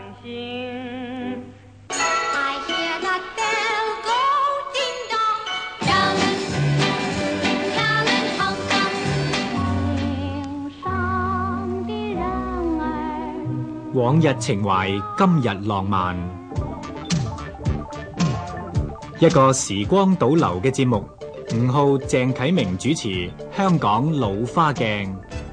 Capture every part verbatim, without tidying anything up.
星。 I hear that bell go ding dong, Callan, Callan, Hong Kong。 天上的人兒， 往日情懷，今日浪漫。一個時光倒流嘅節目，吳浩、鄭啟明主持《香港老花鏡》。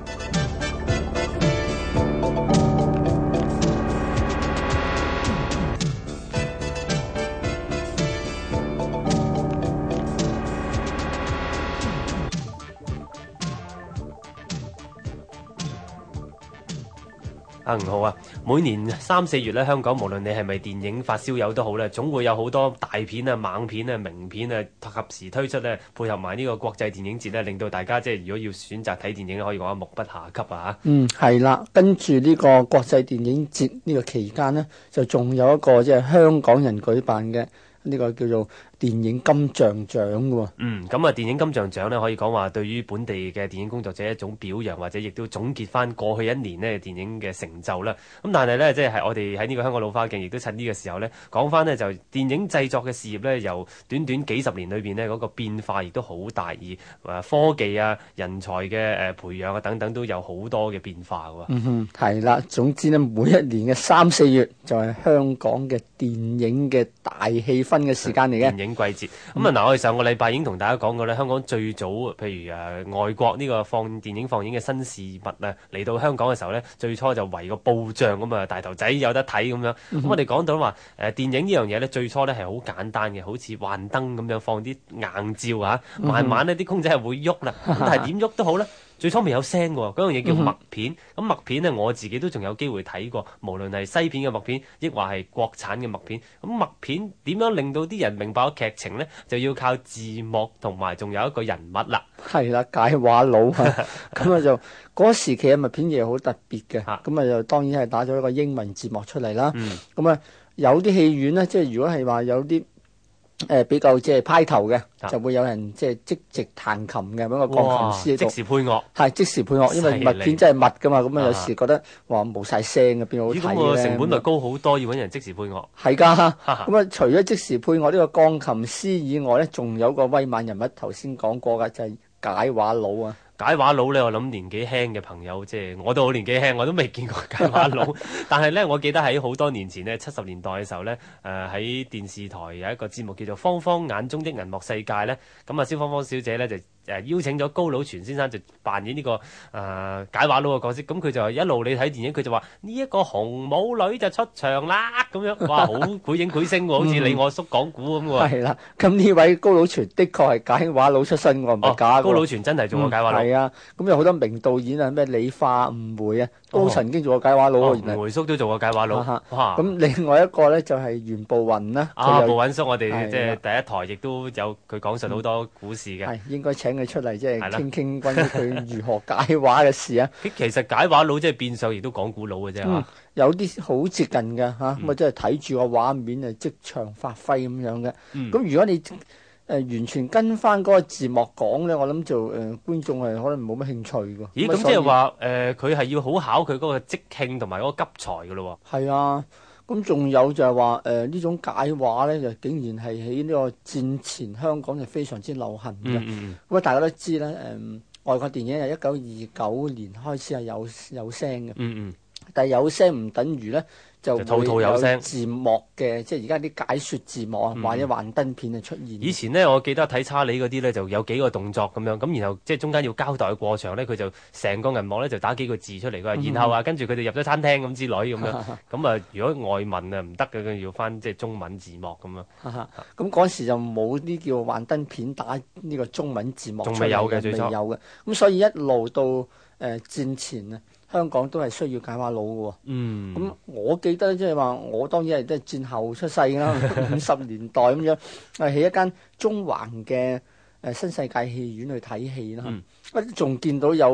啊，吳浩啊，每年三四月咧，香港無論你係咪電影發燒友都好咧，總會有好多大片啊、猛片啊、名片啊，及時推出咧，配合埋呢個國際電影節咧，令到大家即係如果要選擇睇電影，可以講目不暇給啊嚇。 嗯，係啦，跟住呢個國際電影節呢個期間呢，就仲有一個即係香港人舉辦嘅呢個叫做電影金像獎嘅喎。 嗯，咁啊，電影金像獎咧，可以講話對於本地嘅電影工作者一種表揚，或者亦都總結翻過去一年呢電影嘅成就啦。咁但係咧，即係我哋喺呢個香港老花鏡，亦都趁呢個時候咧，講翻呢就電影製作嘅事業咧，由短短幾十年裏邊呢嗰個變化亦都好大，而誒科技啊、人才嘅誒培養啊等等都有好多嘅變化喎。 嗯哼，係啦，總之呢，每一年嘅三四月就係香港嘅電影嘅大氣氛嘅時間嚟嘅。 電影季節咁啊！嗱，我哋上個禮拜已經同大家講過咧，香港最早譬如誒、呃、外國呢個放電影放映嘅新事物啊，嚟到香港嘅時候咧，最初就圍個布帳咁啊，大頭仔有得睇咁樣。咁、嗯、我哋講到話誒、呃、電影呢樣嘢咧，最初咧係好簡單嘅，好似幻燈咁樣放啲硬照啊，慢慢呢啲公仔係會喐啦。咁但係點喐都好咧。最初未有聲喎，嗰樣嘢叫默片。咁默片呢，我自己都仲有機會睇過，無論係西片嘅默片，亦或係國產嘅默片。咁默片點樣令到啲人明白個劇情呢？就要靠字幕同埋仲有一個人物啦。 係啦，解話佬啊，咁啊就嗰、那個、時期嘅默片嘢好特別嘅。咁啊就當然係打咗一個英文字幕出嚟啦。咁啊、嗯、有啲戲院呢，即係如果係話有啲。誒、呃，比較即係派頭嘅，啊、就會有人即係即席彈琴嘅，搵個鋼琴師喺度， 即時配樂， 係即時配樂，因為默片真係密噶嘛，咁啊有時覺得話冇晒聲嘅，邊好睇咧？ 咁個成本咪高好多，要搵人即時配樂。 係噶，咁啊除咗即時配樂呢個鋼琴師以外咧，仲有個威猛人物，頭先講過噶，就係、是、解話佬啊。 解話佬咧，我諗年紀輕嘅朋友，即係我都好年紀輕，我都未見過解話佬。但係咧，我記得喺好多年前呢，七十年代嘅時候咧，誒、呃、喺電視台有一個節目叫做《芳芳眼中的銀幕世界》咧，咁啊，蕭芳芳小姐咧就誒、呃、邀請咗高佬全先生就扮演呢、這個誒、呃、解話佬嘅角色。咁佢就一路你睇電影，佢就話呢一個紅帽女就出場啦，咁樣哇，好繪影繪聲喎，好似你我叔講古咁喎。 係啦，咁呢位高佬全的確係解話佬出身喎，唔係假、哦。 高佬全真係做過解話佬。 係啊，咁有好多名導演啊，咩李化、吳梅啊，都曾經做過解話佬。 原來梅叔都做過解話佬。 咁另外一個咧就係袁步雲啦。 啊，步雲叔，我哋即係第一台亦都有佢講述好多故事嘅。 係應該請佢出嚟，即係傾傾關於佢如何解話嘅事啊。 其實解話佬即係變相亦都講古佬嘅啫。 嗯，有啲好接近嘅嚇，咁啊即係睇住個畫面啊，即場發揮咁樣嘅。咁如果你誒、呃、完全跟翻嗰個字幕講咧，我諗就誒、呃、觀眾係可能冇乜興趣㗎。 咦？咁即係話誒，佢係、呃、要好考佢嗰個即興同埋嗰個急才㗎咯喎。 係啊，咁仲有就係話誒呢種解話咧，就竟然係喺呢個戰前香港就非常之流行嘅。咁啊、嗯嗯、大家都知咧，誒、呃、外國電影係一九二九年開始係有有聲嘅。嗯嗯。但係有聲唔等於咧。就套套有聲字幕嘅，即係而家啲解說字幕啊，嗯、或者幻燈片啊出現。 以前呢，我記得睇查理嗰啲咧，就有幾個動作咁樣，咁然後即係中間要交代嘅過場咧，佢就成個銀幕咧就打幾個字出嚟，佢話、嗯、然後啊，跟住佢哋入咗餐廳咁之類咁樣。咁啊，如果外文啊唔得嘅，佢要翻即係中文字幕咁樣。 咁嗰時就冇啲叫幻燈片打呢個中文字幕出嚟， 仲未有嘅，最初未有嘅。咁所以一路到誒、呃、戰前啊。香港都係需要解話佬嘅喎，嗯，咁我記得即係話，我當然係都係戰後出世啦，五十年代咁樣，係喺一間中環嘅誒新世界戲院去睇戲啦，仲、嗯、見到有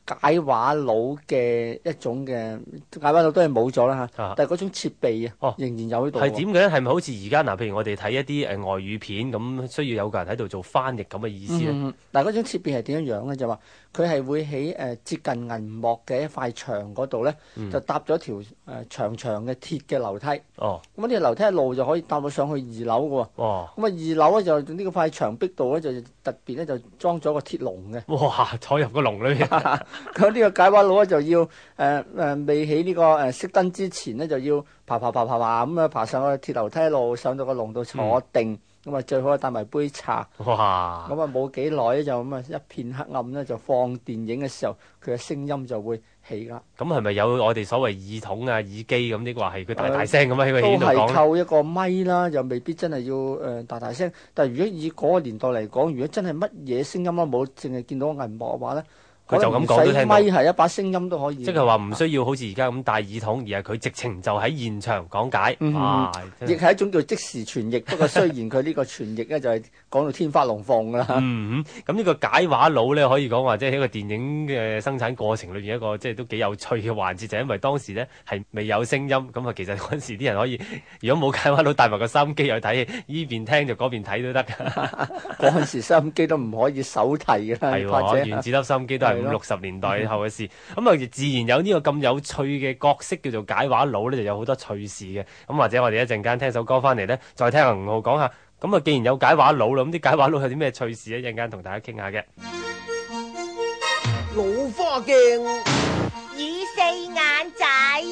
解畫佬嘅一種嘅解畫佬都係冇咗啦嚇， 啊但係嗰種設備啊， 哦仍然有喺度喎。 係點嘅咧？係咪好似而家嗱？譬如我哋睇一啲誒外語片咁，需要有個人喺度做翻譯咁嘅意思咧？ 嗯，但係嗰種設備係點樣樣咧？就話佢係會喺誒、呃、接近銀幕嘅一塊牆嗰度咧， 嗯就搭咗條誒、呃、長長嘅鐵嘅樓梯。 哦， 咁呢條樓梯一路就可以搭到上去二樓嘅喎。 哇！ 咁啊二樓咧就呢個塊牆壁度咧就特別咧就裝咗個鐵籠嘅。 哇！坐入個籠裏面， 咁呢個解畫佬咧就要誒誒、呃呃、未起呢、這個誒熄燈之前咧就要爬爬爬爬爬咁啊爬上個鐵樓梯一路上到個籠度坐定。嗯咁啊，最好係帶埋杯茶。 哇！ 咁啊，冇幾耐咧，就咁啊，一片黑暗咧，就放電影嘅時候，佢嘅聲音就會起啦。 咁係咪有我哋所謂耳筒啊、耳機咁啲話係佢大大聲咁喺個戲院度都係講咧？ 靠一個咪啦，又未必真係要誒、呃、大大聲。但係如果以嗰個年代嚟講，如果真係乜嘢聲音都冇，淨係見到銀幕嘅話咧， 佢就咁講都聽到。 咪係一把聲音都可以。 即係話唔需要好似而家咁戴耳筒，而係佢直情就喺現場講解。 嗯哇！ 亦係一種叫即時傳譯，不過雖然佢呢個傳譯咧就係講到天花龍鳳㗎啦。 嗯，咁呢個解畫佬咧，可以講話即係喺個電影嘅生產過程裏邊一個即係都幾有趣嘅環節，就係因為當時咧係未有聲音，咁啊其實嗰陣時啲人可以如果冇解畫佬帶埋個收音機去睇，依邊聽就嗰邊睇都得㗎。 嗰陣時收音機都唔可以手提㗎啦， 係或者喎，原子粒收音機都係五六十年代後嘅事。咁啊，自然有呢個咁有趣嘅角色叫做解畫佬咧，就有好多趣事嘅。咁或者我哋一陣間聽首歌翻嚟咧，再聽阿吳浩講下。咁啊，既然有解畫佬啦，咁啲解畫佬有啲咩趣事咧？一陣間同大家傾下嘅。 老花鏡， 與四眼仔，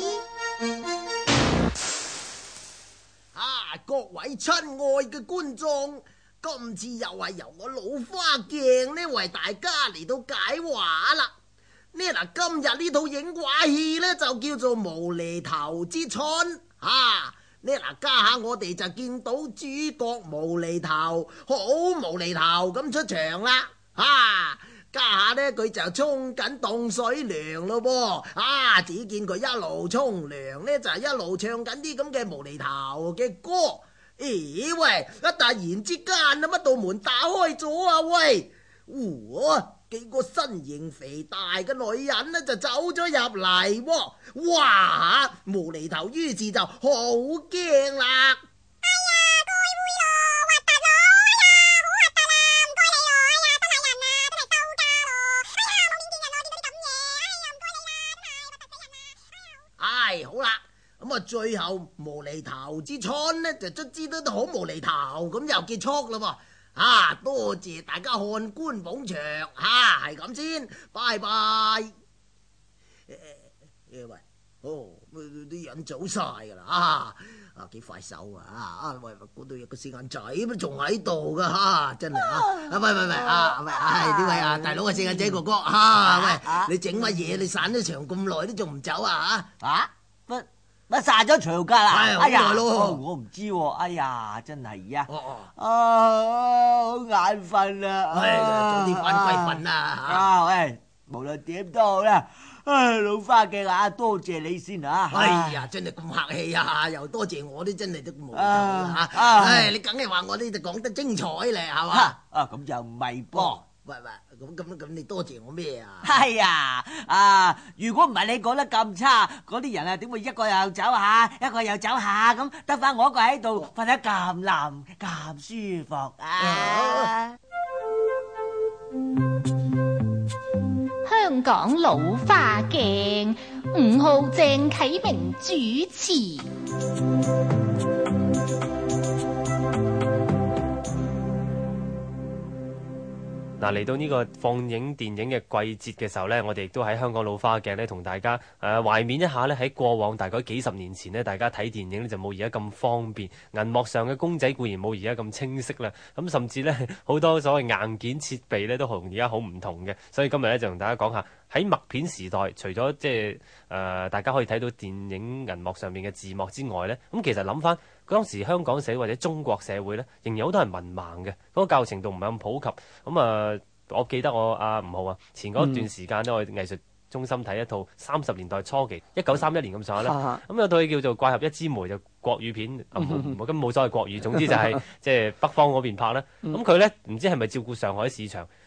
啊！各位親愛嘅觀眾，今次又係由我老花鏡呢為大家嚟到解畫啦。呢嗱，今日呢套影畫戲呢，就叫做《無厘頭之春》啊！呢嗱，家下我哋就見到主角無厘頭，好無厘頭咁出場啦！啊，家下呢，佢就沖緊凍水涼咯噃！啊，只見佢一路沖涼呢，就係一路唱緊啲咁嘅無厘頭嘅歌。咦喂！一突然之間啊，乜道門打開咗啊喂！哇！幾個身形肥大嘅女人呢，就走咗入嚟喎！哇！無厘頭於是就好驚啦！ 哎呀，該會咯，核突咯，哎呀，好核突啦，唔該你咯，哎呀，都係人啊，都係收家咯，哎呀，冇面見人咯，見到啲咁嘢，哎呀，唔該你啦，真係核突死人啊！ 唉，好啦，咁啊，最後無厘頭之春呢，就卒之都好無厘頭咁又結束啦喎！啊！多謝大家看官捧場，吓係咁先，拜拜。誒、欸、喂，哦，啲人走晒噶啦，啊啊幾快手啊！啊喂，嗰度有個四眼仔，乜仲喺度噶吓，真係啊！啊喂喂喂，啊喂，係呢位啊大佬啊四眼仔哥哥，啊喂，你整乜嘢？你散咗場咁耐都仲唔走啊？吓啊乜？乜散咗場㗎啦？ 哎哎呀， 好耐咯哦我唔知喎。哎呀，真係啊！ 哦哦， 啊，好眼瞓啊！ 唉，早啲翻歸瞓啦啊，喂，無論點都好啦。唉，老花鏡啊，多謝你先啊！ 哎呀，真係咁客氣啊！又多謝我啲真係都無厘頭啊嚇。 啊唉，你梗係話我呢就講得精彩咧，係嘛？ 啊，咁就唔係噃。 哦，喂喂，咁咁咁，你多謝我咩啊？ 哎呀，啊！如果唔係你講得咁差，嗰啲人啊點會一個又走下，一個又走下咁，得返我一個喺度瞓得咁冧咁舒服啊！ 香港老花鏡，吳浩鄭啟明主持。 嗱，嚟到呢個放映電影嘅季節嘅時候呢，我哋亦都喺香港老花鏡呢，同大家誒、呃、懷緬一下呢，喺過往大概幾十年前呢，大家睇電影呢就冇而家咁方便，銀幕上嘅公仔固然冇而家咁清晰啦，咁甚至呢，好多所謂硬件設備呢都同而家好唔同嘅，所以今日呢，就同大家講下喺默片時代，除咗即係誒大家可以睇到電影銀幕上面嘅字幕之外呢，咁其實諗翻當時香港社會或者中國社會呢，仍然有好多人文盲嘅，嗰個教育程度唔係咁普及，咁啊。呃我記得我阿吳浩啊，前嗰段時間呢，我去藝術中心睇一套三十年代初期，一九三一年咁上下啦。咁有套戲叫做《怪俠一枝梅》，就國語片，我根本冇所謂國語，總之就係即係北方嗰邊拍啦。咁佢呢，唔知係咪照顧上海市場，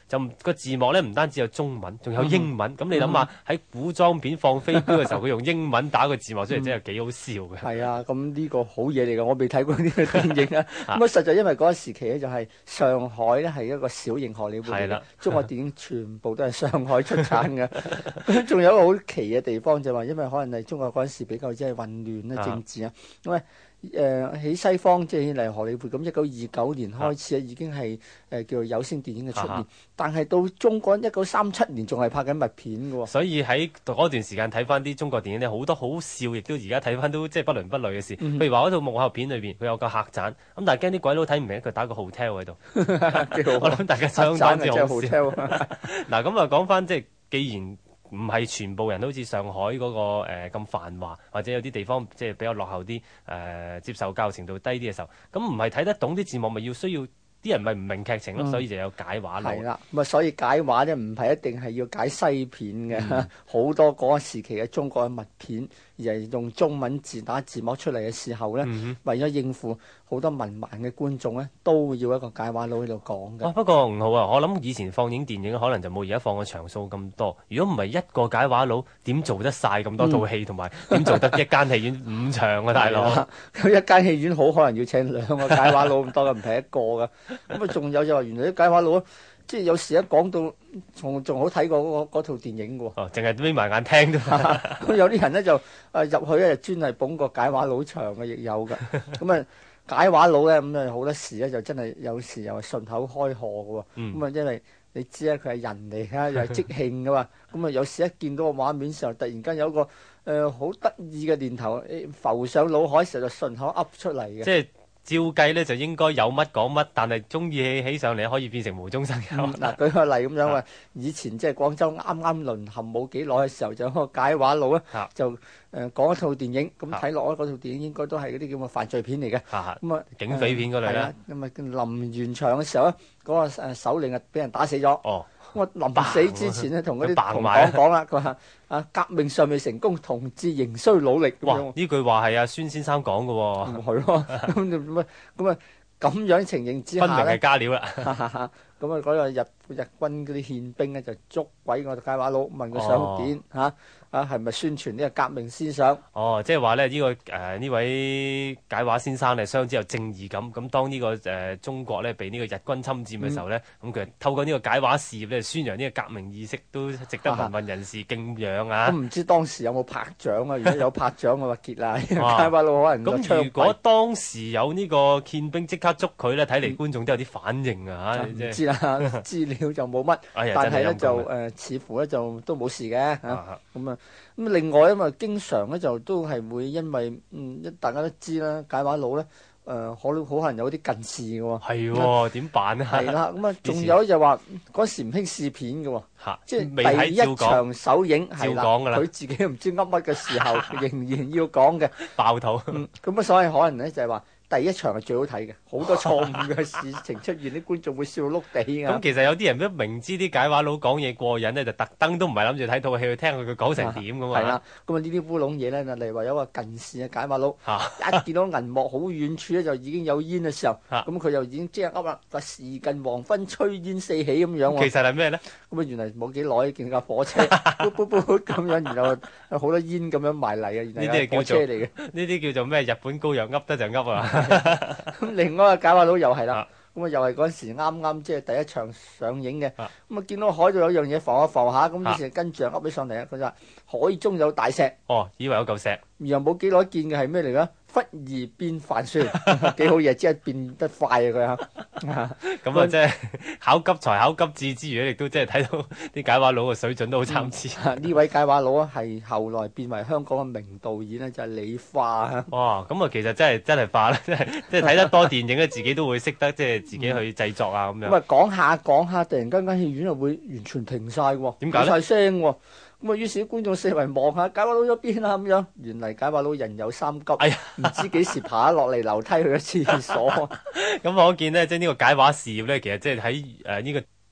就個字幕咧唔單止有中文，仲有英文。咁、嗯、你諗下喺古裝片放飛鏢嘅時候，佢用英文打個字幕出嚟，真係幾好笑嘅。 係啊，咁呢個好嘢嚟㗎，我未睇過呢個電影啊。咁啊，實在因為嗰個時期咧，就係上海咧係一個小型荷里活嚟嘅，中國電影全部都係上海出產嘅。仲有一個好奇嘅地方就係話，因為可能係中國嗰陣時比較即係混亂啦政治啊，因為誒喺西方即係嚟荷里活咁，一九二九年開始咧已經係誒叫做有聲電影嘅出現，但係到中國一九三七年仲係拍緊默片嘅喎。 所以喺嗰段時間睇翻啲中國電影咧，好多好笑，亦都而家睇翻都即係不倫不類嘅事。譬、嗯、如話嗰套武俠片裏邊，佢有個客棧，咁但係驚啲鬼佬睇唔明，佢打個 hotel 喺度。我諗大家相當之好笑。嗱咁啊，講翻即係既然唔係全部人都好似上海嗰、那個誒咁、呃、繁華，或者有啲地方即係比較落後啲，誒、呃、接受教育程度低啲嘅時候，咁唔係睇得懂啲字幕，咪要需要啲人咪唔明劇情咯、嗯，所以就有解畫佬。係啦，咁啊，所以解畫咧唔係一定係要解西片嘅，好、嗯、多嗰個時期嘅中國嘅默片，而係用中文字打字幕出嚟嘅時候咧、嗯，為咗應付好多文盲嘅觀眾咧，都要一個解畫佬喺度講嘅。啊，不過吳浩啊，我諗以前放映電影可能就冇而家放嘅場數咁多。如果唔係一個解畫佬，點做得晒咁多套戲，同埋點做得一間戲院五場啊，大佬？咁一間戲院好可能要請兩個解畫佬咁多嘅，唔係一個㗎。咁啊，仲有就話原來啲解畫佬，即係有時一講到仲仲好睇過嗰嗰套電影嘅喎。哦，淨係眯埋眼聽啫嘛。咁有啲人咧就誒入去咧，專係捧個解畫佬場嘅，亦有㗎。咁啊。解畫佬咧咁啊，好多時咧就真係有時又係順口開河嘅喎。咁、嗯、啊，因為你知咧佢係人嚟㗎，又係即興㗎嘛。咁啊，有時一見到個畫面時候，突然間有個誒好得意嘅念頭浮上腦海時候，就順口噏出嚟嘅。即係照計咧就應該有乜講乜，但係中意起起上嚟可以變成無中生有。嗱、嗯，舉個例咁樣啊，以前即係廣州啱啱淪陷冇幾耐嘅時候，就有個解畫佬咧就。誒講一套電影，咁睇落嗰套電影應該都係嗰啲叫嘅犯罪片嚟嘅，咁啊警匪片嗰類啦。咁啊臨完場嘅時候咧，嗰、那個誒首領啊俾人打死咗。哦，咁啊臨死之前咧，同嗰啲同黨講啦，佢話啊革命尚未成功，同志仍需努力。哇！呢句話係阿孫先生講嘅喎。唔係咯，咁咁啊咁啊咁樣情形之下咧，分明係加料啦。咁啊嗰個日日軍嗰啲憲兵咧就捉鬼個解畫佬，問佢想點嚇。哦啊，係咪宣傳呢個革命思想？哦，即係話咧，呢、這個誒呢、呃、位解畫先生咧，相當之有正義感。咁當呢、這個誒、呃、中國咧被呢個日軍侵佔嘅時候咧，咁、嗯、佢透過呢個解畫事業咧，宣揚呢個革命意識，都值得民運人士敬仰啊！咁唔、啊、知當時有冇拍掌啊？如果有拍掌嘅話，結啦！解畫佬可能咁。如果當時有呢個憲兵即刻捉佢咧，睇嚟觀眾都有啲反應啊！嚇、嗯，唔知啦，資料就冇乜，哎、但係咧就誒、呃、似乎咧就都冇事嘅嚇。咁啊〜、嗯咁另外因為經常咧就都係會因為嗯一大家都知啦，解畫佬咧誒可好可能有啲近視嘅喎。係喎，點辦咧？係啦，咁啊仲有就話嗰時唔興試片嘅喎，即係第一場首映係啦，佢自己唔知噏乜嘅時候，仍然要講嘅爆肚。咁啊，所以可能咧就係話。第一場係最好睇嘅，好多錯誤嘅事情出現，啲觀眾會笑到碌地㗎。咁其實有啲人都明知啲解畫佬講嘢過癮咧，就特登都唔係諗住睇套戲去聽佢佢講成點咁啊。係啦，咁啊呢啲烏龍嘢咧，例如話有個近視嘅解畫佬，一見到銀幕好遠處咧就已經有煙嘅時候，咁佢就已經即刻噏啦，話時近黃昏，炊煙四起咁樣喎。其實係咩咧？咁啊原來冇幾耐見架火車，噗噗噗咁樣，然後有好多煙咁樣埋嚟啊！原來係火車嚟嘅。呢啲叫做咩？日本羔羊噏得就噏啊！咁另外一個解畫佬又係啦，咁啊又係嗰陣時啱啱即係第一場上映嘅，咁啊見到海度有樣嘢浮下浮下，咁於是跟住噏起上嚟啊！佢就話海中有大石，哦，以為有嚿石，又冇幾耐見嘅係咩嚟㗎？忽而變帆船，幾好嘢，即係變得快啊佢啊！咁啊，即係考急才考急智之餘，亦都即係睇到啲解畫佬嘅水準都好參差。呢位解畫佬啊，係後來變為香港嘅名導演咧，就係李化啊！哇，咁啊，其實真係真係化啦，即係即係睇得多電影咧，自己都會識得即係自己去製作啊咁樣。咁啊，講下講下，突然間間戲院啊會完全停晒喎，點解咧？冇晒聲喎。咁啊，於是啲觀眾四圍望下，解畫佬咗邊啊咁樣。原嚟解畫佬人有三急，哎呀，唔知幾時爬落嚟樓梯去咗廁所。咁可見咧，即係呢個解畫事業咧，其實即係喺誒呢個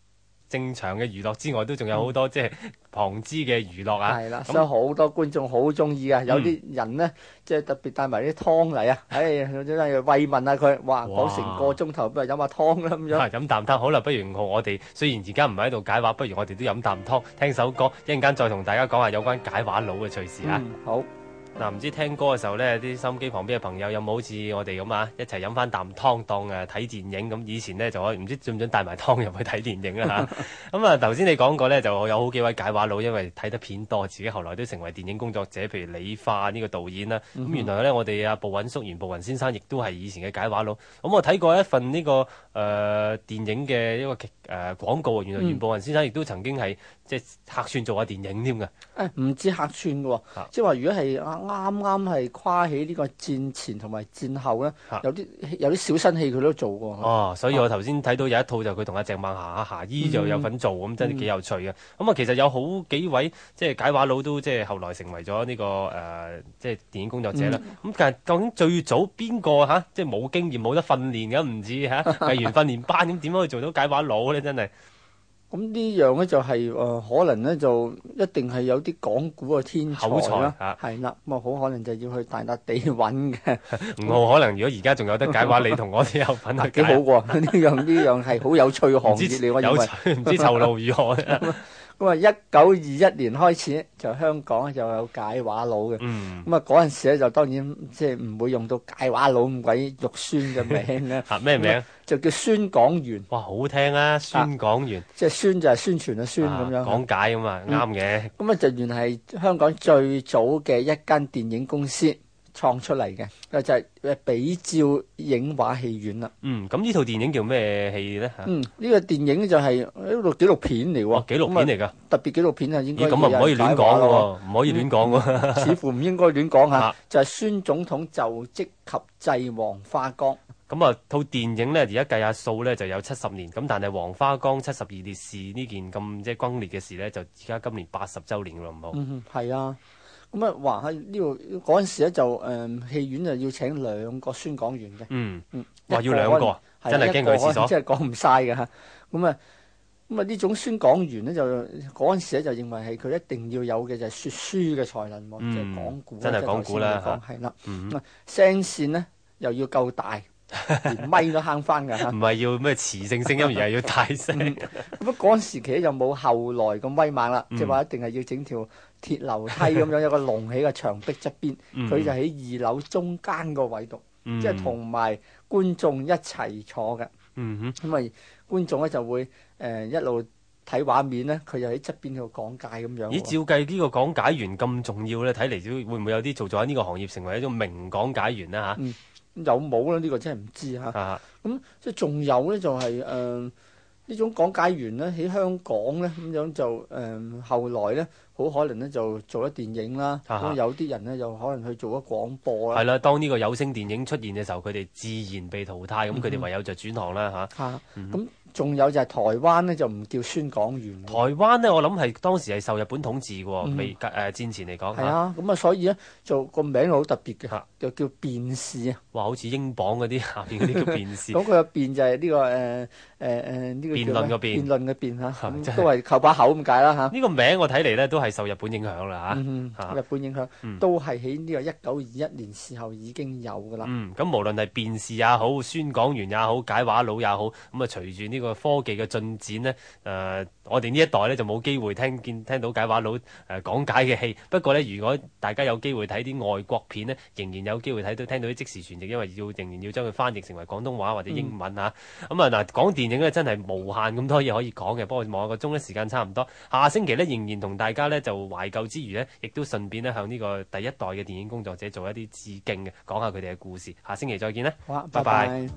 正常嘅娛樂之外，都仲有好多即係旁支嘅娛樂啊。 係啦， 咁所以好多觀眾好中意啊！有啲人咧，即係特別帶埋啲湯嚟啊！唉，真係慰問下佢，哇，講成個鐘頭，不如飲下湯啦咁樣。 啊飲啖湯好啦，不如我我哋雖然而家唔係喺度解話，不如我哋都飲啖湯，聽首歌，一陣間再同大家講下有關解話佬嘅趣事啊！ 嗯，好。 嗱，唔知聽歌嘅時候呢，啲收音機旁邊嘅朋友有冇好似我哋咁啊，一齊飲翻啖湯當誒睇電影咁？以前呢，就可以唔知準唔準帶埋湯入去睇電影啊嚇。咁啊頭先你講過呢，就有好幾位解話佬，因為睇得片多，自己後來都成為電影工作者，譬如李化呢個導演啦。咁、嗯、原來呢，我哋阿步允叔袁步雲先生亦都係以前嘅解話佬。咁我睇過一份呢、這個誒、呃、電影嘅一個誒、呃、廣告，原來袁步雲先生亦都曾經係即係客串做下電影添嘅。 誒唔止客串嘅喎，啊、即係話如果係啱啱係跨起呢個戰前同埋戰後咧，啊、有啲有啲小新戲佢都做過。 哦，所以我頭先睇到有一套就佢同阿鄭孟霞霞姨就有份做，咁、嗯、真係幾有趣嘅。咁啊、嗯，其實有好幾位即係解話佬都即係後來成為咗呢、這個誒、呃、即係電影工作者啦。咁、嗯、但係究竟最早邊個嚇即係冇經驗冇得訓練嘅唔知嚇，藝員訓練班咁點可以做到解話佬咧？真係。 咁呢樣咧就係、是、誒、呃，可能咧就一定係有啲講古嘅天才啦，係啦，咁啊好可能就要去大笪地揾嘅。 吳浩可能如果而家仲有得解話，你同我都有份去解。 幾好喎！呢樣呢樣係好有趣嘅行業嚟，我認為。 有趣，唔知酬勞如何咧？ 咁啊，一九二一年開始就香港就有解話佬嘅。咁啊嗰陣時咧就當然即係唔會用到解話佬咁鬼肉酸嘅名咧。 嚇咩名？ 就叫宣講員。 哇，好聽啊！宣講員。即係宣就係宣傳嘅宣咁樣。 講解咁啊，啱嘅。 咁啊就原係香港最早嘅一間電影公司創出嚟嘅，就係誒比照影畫戲院啦。 嗯，咁呢套電影叫咩戲咧？ 嗯，呢個電影就係一個紀錄片嚟喎。 紀錄片嚟㗎， 特別紀錄片啊，應該咁啊唔可以亂講嘅喎，唔可以亂講喎。 似乎唔應該亂講嚇，就係孫總統就職及祭黃花崗。 咁啊，套電影咧而家計下數咧就有七十年，咁但係黃花崗七十二烈士呢件咁即係轟烈嘅事咧，就而家今年八十週年咯，唔好。 嗯，係啊。咁啊，話喺呢度嗰陣時咧，就誒戲院就要請兩個宣講員嘅。嗯嗯， 話要兩個，真係驚佢廁所， 真係講唔晒嘅嚇。咁啊，咁啊呢種宣講員咧，就嗰陣時咧就認為係佢一定要有嘅就係説書嘅才能喎，即係講古。 真係講古啦嚇。 係啦，咁啊聲線咧又要夠大，連咪都慳翻㗎嚇。 唔係要咩磁性聲音，而係要大聲。 咁啊嗰陣時其實就冇後來咁威猛啦，即係話一定係要整條鐵樓梯咁樣，有個隆起嘅牆壁側邊，佢就喺二樓中間個位度，即係同埋觀眾一齊坐嘅。咁啊，觀眾咧就會誒一路睇畫面咧，佢又喺側邊度講解咁樣。 咦？照計呢個講解員咁重要咧，睇嚟會唔會有啲做咗喺呢個行業成為一種名講解員咧嚇？ 有冇咧？呢個真係唔知嚇。咁即係仲有咧，就係誒呢種講解員咧喺香港咧咁樣就誒後來咧。好可能咧就做咗電影啦，咁、啊、有啲人咧又可能去做咗廣播啦。 係啦，當呢個有聲電影出現嘅時候，佢哋自然被淘汰，咁佢哋唯有就轉行啦嚇。咁、 嗯。嗯仲有就係台灣咧，就唔叫宣講員。 台灣咧，我諗係當時係受日本統治喎，未誒、嗯呃、戰前嚟講。 係啊，咁啊，所以咧就個名好特別嘅，就叫辯士啊。 哇，好似英鎊嗰啲下邊嗰啲叫辯士。 咁佢嘅辯就係呢、呢個誒誒誒呢個辯論嘅辯， 辯論嘅辯嚇，都係靠把口咁解啦嚇。 呢個名我睇嚟咧都係受日本影響啦嚇。 嗯嗯、日本影響、嗯、都係喺呢個一九二一年時候已經有㗎啦。 嗯，咁無論係辯士也好，宣講員也好，解話佬也好，咁啊隨住呢個科技嘅進展呢，誒、呃，我哋呢一代咧就冇機會聽見聽到解話佬誒講解嘅戲。不過呢，如果大家有機會睇啲外國片呢，仍然有機會睇到聽到啲即時傳譯，因為要仍然要將佢翻譯成為廣東話或者英文嚇。咁啊嗱，講電影呢，真係無限咁多嘢可以講嘅。不過望下個鐘呢，時間差唔多。下星期呢，仍然同大家呢就懷舊之餘呢，亦都順便呢向呢個第一代嘅電影工作者做一啲致敬嘅，講下佢哋嘅故事。下星期再見啦， 好啊， 拜拜。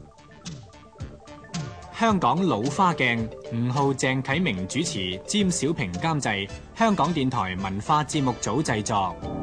香港老花鏡，吳浩、鄭啟明主持，詹小平監製，香港電台文化節目組製作。